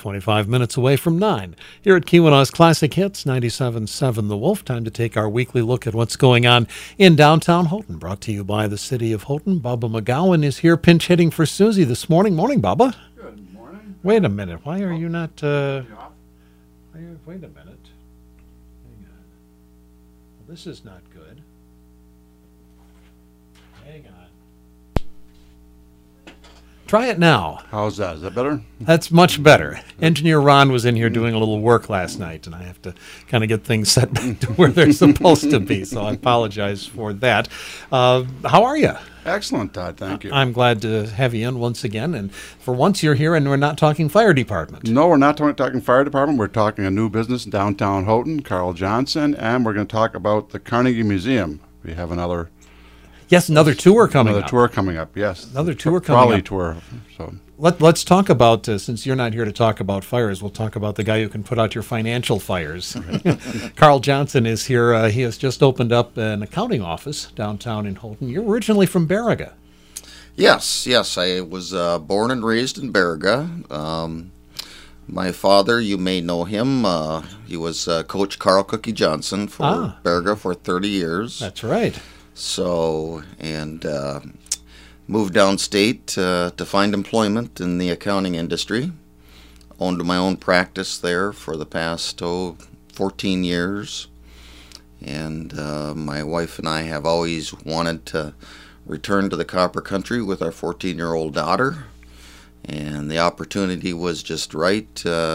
25 minutes away from 9. Here at Keweenaw's Classic Hits, 97.7 The Wolf. Time to take our weekly look at what's going on in downtown Houghton. Brought to you by the City of Houghton. Bubba McGowan is here pinch hitting for Susie this morning. Morning, Bubba. Good morning. Wait a minute. Why are you not... Wait a minute. Hang on. Well, this is not good. Hang on. Try it now. How's that? Is that better? That's much better. Engineer Ron was in here doing a little work last night, and I have to kind of get things set back to where they're supposed to be, so I apologize for that. How are you? Excellent, Todd. Thank you. I'm glad to have you in once again, and for once you're here and we're not talking fire department. No, we're not talking fire department. We're talking a new business in downtown Houghton, Carl Johnson, and we're going to talk about the Carnegie Museum. We have another tour coming up. Another tour coming up, yes. Another tour coming up. Trolley tour. So Let's talk about, since you're not here to talk about fires, we'll talk about the guy who can put out your financial fires. Carl Johnson is here. He has just opened up an accounting office downtown in Houghton. You're originally from Baraga. Yes. I was born and raised in Baraga. My father, you may know him. He was Coach Carl Cookie Johnson for Baraga for 30 years. That's right. So, and moved downstate to find employment in the accounting industry. Owned my own practice there for the past 14 years. And my wife and I have always wanted to return to the Copper Country with our 14-year-old daughter. And the opportunity was just right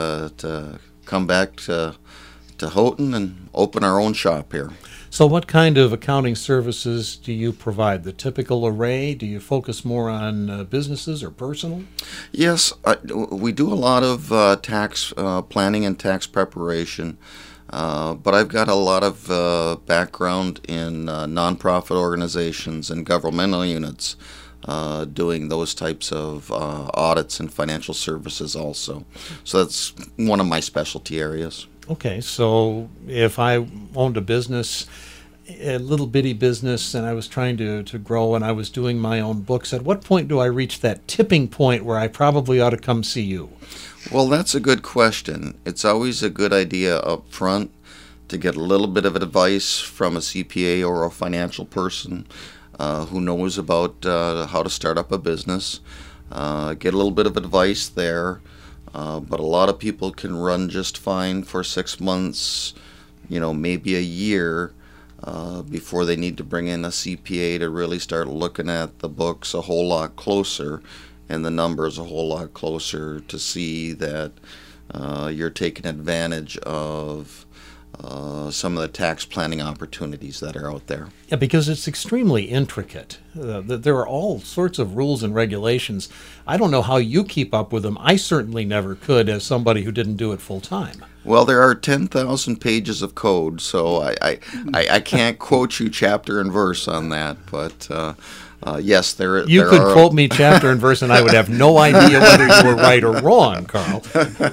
to come back to Houghton and open our own shop here. So what kind of accounting services do you provide? The typical array? Do you focus more on businesses or personal? Yes, we do a lot of tax planning and tax preparation, but I've got a lot of background in nonprofit organizations and governmental units doing those types of audits and financial services also. So that's one of my specialty areas. Okay, so if I owned a business, a little bitty business, and I was trying to grow and I was doing my own books, at what point do I reach that tipping point where I probably ought to come see you? Well, that's a good question. It's always a good idea up front to get a little bit of advice from a CPA or a financial person who knows about how to start up a business. Get a little bit of advice there. But a lot of people can run just fine for 6 months, maybe a year before they need to bring in a CPA to really start looking at the books a whole lot closer and the numbers a whole lot closer to see that you're taking advantage of some of the tax planning opportunities that are out there. Yeah, because it's extremely intricate. There are all sorts of rules and regulations. I don't know how you keep up with them. I certainly never could as somebody who didn't do it full time. Well, there are 10,000 pages of code, so I can't quote you chapter and verse on that, but yes, there You could quote me chapter and verse, and I would have no idea whether you were right or wrong, Carl.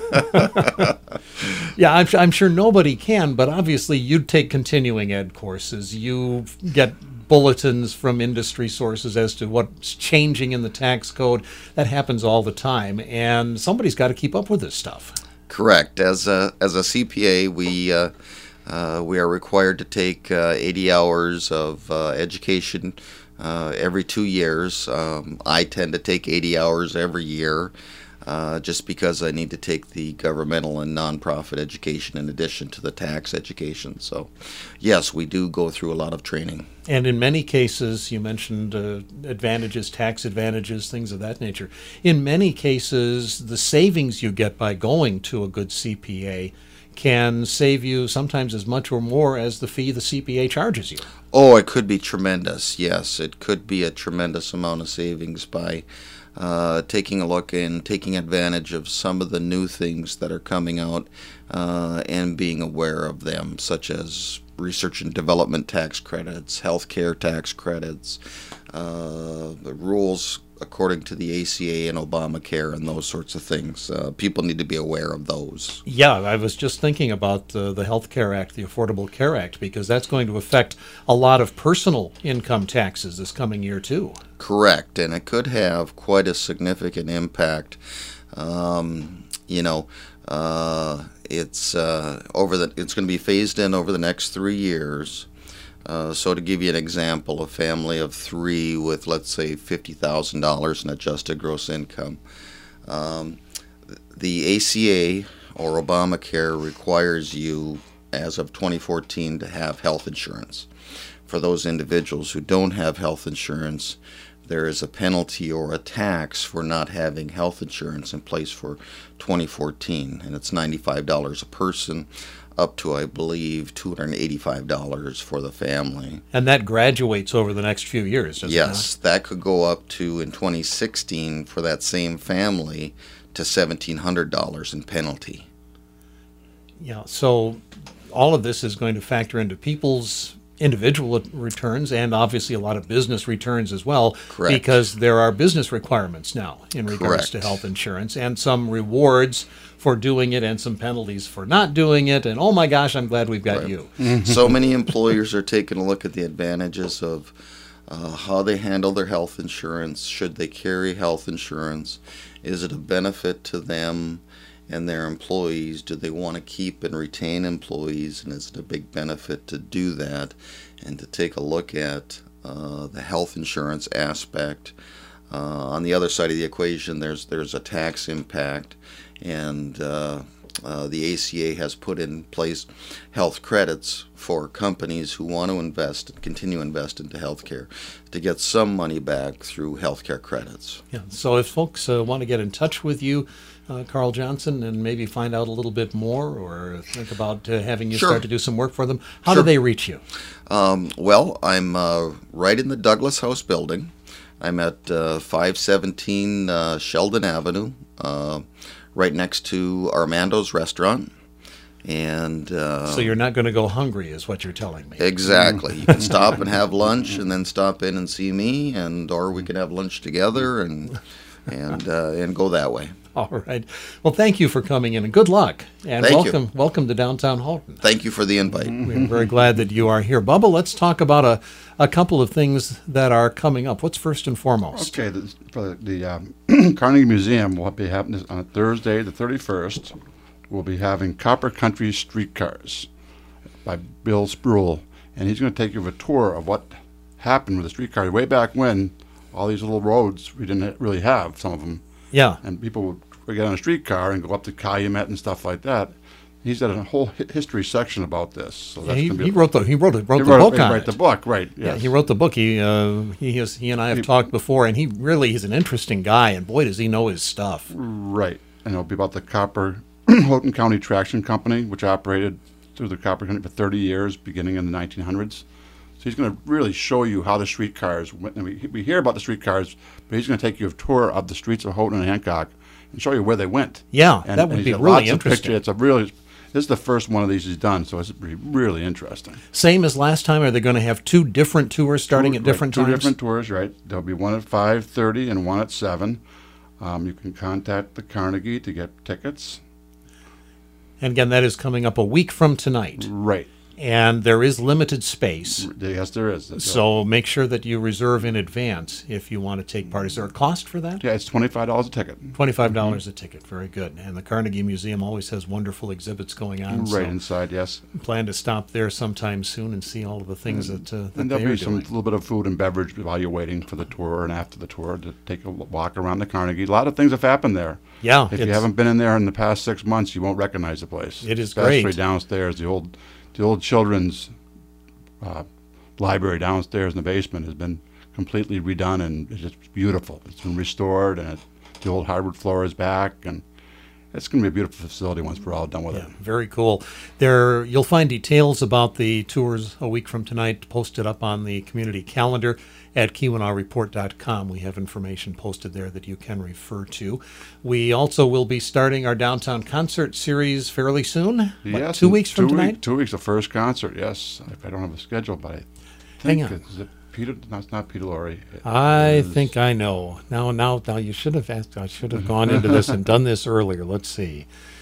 Yeah, I'm sure nobody can, but obviously you'd take continuing ed courses. You get bulletins from industry sources as to what's changing in the tax code. That happens all the time, and somebody's got to keep up with this stuff. Correct. As a CPA, we are required to take 80 hours of education every 2 years. I tend to take 80 hours every year just because I need to take the governmental and nonprofit education in addition to the tax education. So, yes, we do go through a lot of training. And in many cases, you mentioned advantages, tax advantages, things of that nature. In many cases, the savings you get by going to a good CPA can save you sometimes as much or more as the fee the CPA charges you. Oh, it could be tremendous. Yes, it could be a tremendous amount of savings by taking a look and taking advantage of some of the new things that are coming out and being aware of them, such as research and development tax credits, healthcare tax credits, the rules according to the ACA and Obamacare and those sorts of things. People need to be aware of those. Yeah, I was just thinking about the Health Care Act, the Affordable Care Act, because that's going to affect a lot of personal income taxes this coming year, too. Correct, and it could have quite a significant impact. It's it's going to be phased in over the next 3 years. So to give you an example, a family of 3 with, let's say, $50,000 in adjusted gross income, the ACA or Obamacare requires you, as of 2014, to have health insurance. For those individuals who don't have health insurance, there is a penalty or a tax for not having health insurance in place for 2014, and it's $95 a person, up to, I believe, $285 for the family. And that graduates over the next few years, does it not? Yes, that could go up to, in 2016, for that same family, to $1,700 in penalty. Yeah, so all of this is going to factor into people's individual returns and obviously a lot of business returns as well. Correct. Because there are business requirements now in regards to Correct. health insurance and some rewards for doing it and some penalties for not doing it. And oh my gosh, I'm glad we've got Right. you. So many employers are taking a look at the advantages of how they handle their health insurance. Should they carry health insurance? Is it a benefit to them and their employees? Do they want to keep and retain employees? And is it a big benefit to do that and to take a look at the health insurance aspect? On the other side of the equation, there's a tax impact, and the ACA has put in place health credits for companies who want to invest and continue to invest into healthcare to get some money back through healthcare credits. Yeah. So if folks want to get in touch with you, Carl Johnson, and maybe find out a little bit more or think about having you Sure. start to do some work for them, how do Sure. they reach you? Well, I'm right in the Douglas House building. I'm at 517 Sheldon Avenue, right next to Armando's Restaurant. And So you're not going to go hungry is what you're telling me. exactly, you can stop and have lunch, and then stop in and see me, or we can have lunch together and go that way. All right. Well, thank you for coming in, and good luck. And Thank you. welcome to downtown Halton. Thank you for the invite. We're very glad that you are here. Bubba, let's talk about a couple of things that are coming up. What's first and foremost? Okay, for the Carnegie Museum, will be happening on Thursday, the 31st. We'll be having Copper Country Streetcars by Bill Spruill, and he's going to take you on a tour of what happened with the streetcars way back when. All these little roads we didn't really have, some of them, Yeah. and people would get on a streetcar and go up to Calumet and stuff like that. He's got a whole history section about this. So that's He, gonna be he wrote the he book wrote on right, it. the book, right? Yeah, Yes. he wrote the book. He and I have talked before, and he's an interesting guy, and boy, does he know his stuff. Right, and it'll be about the Copper Houghton County Traction Company, which operated through the Copper County for 30 years, beginning in the 1900s. So he's going to really show you how the streetcars went. And we hear about the streetcars, but he's going to take you a tour of the streets of Houghton and Hancock and show you where they went. Yeah, And- that would and be he's got really lots of interesting. pictures. This is the first one of these he's done, so it's really interesting. Same as last time. Are they going to have two different tours starting at different Two times? different tours, right? There'll be one at 5:30 and one at 7. You can contact the Carnegie to get tickets. And again, that is coming up a week from tonight, Right. and there is limited space. Yes, there is. So make sure that you reserve in advance if you want to take part. Is there a cost for that? Yeah, it's $25 a ticket. $25 a ticket. Very good. And the Carnegie Museum always has wonderful exhibits going on. Right so inside, yes. plan to stop there sometime soon and see all of the things that And they there'll are be some doing. little bit of food and beverage while you're waiting for the tour and after the tour to take a walk around the Carnegie. A lot of things have happened there. Yeah, If you it's- haven't been in there in the past 6 months, you won't recognize the place. It is Especially great. downstairs, the old children's library downstairs in the basement has been completely redone, and it's just beautiful. It's been restored, and the old hardwood floor is back, and it's going to be a beautiful facility once we're all done with Yeah, it. very cool. There, you'll find details about the tours a week from tonight posted up on the community calendar at KewanahReport.com. We have information posted there that you can refer to. We also will be starting our downtown concert series fairly soon. What, Yes, 2 in weeks from tonight? 2 weeks, the first concert, yes. I don't have a schedule, but I Hang think on. is it Peter? No, it's not Peter Lorre. It I is- think I know. Now, you should have asked. I should have gone into this and done this earlier. Let's see.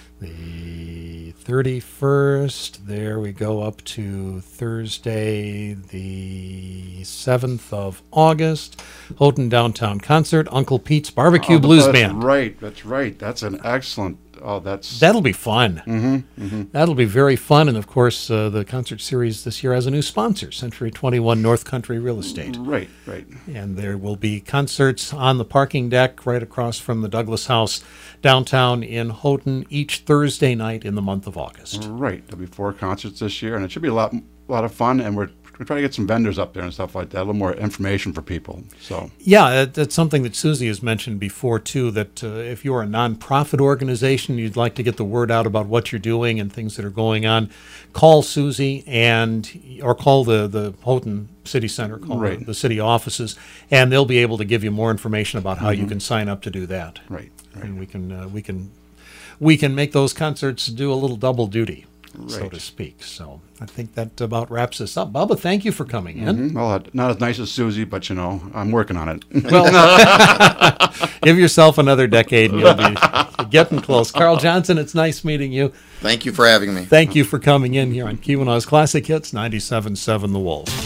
The 31st, there we go up to Thursday, the 7th of August. Houghton Downtown Concert, Uncle Pete's Barbecue Blues that's Band. Right, that's right. That's an excellent That'll be fun. That'll be very fun. And, of course, the concert series this year has a new sponsor, Century 21 North Country Real Estate. Right. And there will be concerts on the parking deck right across from the Douglas House downtown in Houghton each Thursday night in the month of August. Right. There'll be 4 concerts this year, and it should be a lot of fun. And we're trying to get some vendors up there and stuff like that, a little more information for people. So yeah, that's something that Susie has mentioned before too. That if you're a nonprofit organization, you'd like to get the word out about what you're doing and things that are going on, call Susie or call the Houghton City Center, call the city offices, and they'll be able to give you more information about how you can sign up to do that. Right. And we can make those concerts do a little double duty. So to speak. So I think that about wraps us up. Bubba, thank you for coming in. Well, not as nice as Susie, but I'm working on it. Well, give yourself another decade and you'll be getting close. Carl Johnson, it's nice meeting you. Thank you for having me. Thank you for coming in here on Keweenaw's Classic Hits 97.7 The Wolf.